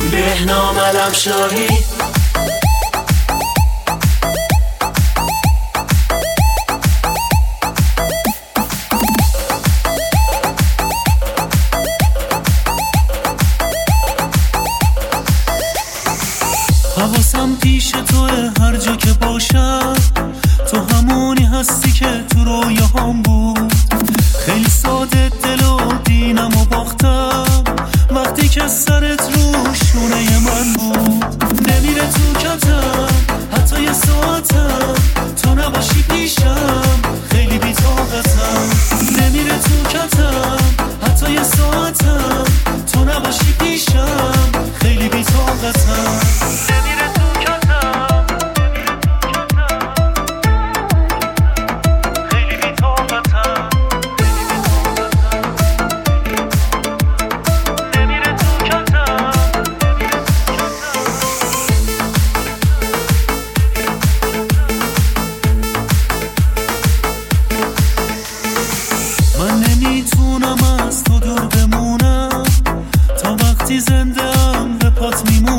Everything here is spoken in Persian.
بهنام علم شاهی. حواسم پیش توه هر جا که باشم، تو همونی هستی که تو رویاهام بود. خیلی ساده دل و دینم و باختم وقتی که سرت رو شونه من بود. نمیره تو کتم حتی یه ساعتم، تو نباشی پیشم خیلی بی‌طاقتم. نمیره تو کتم حتی یه ساعتم، تو نباشی پیشم خیلی بی‌طاقتم. من نمیتونم از تو دور بمونم، تا وقتی زنده‌ام به پات میمونم.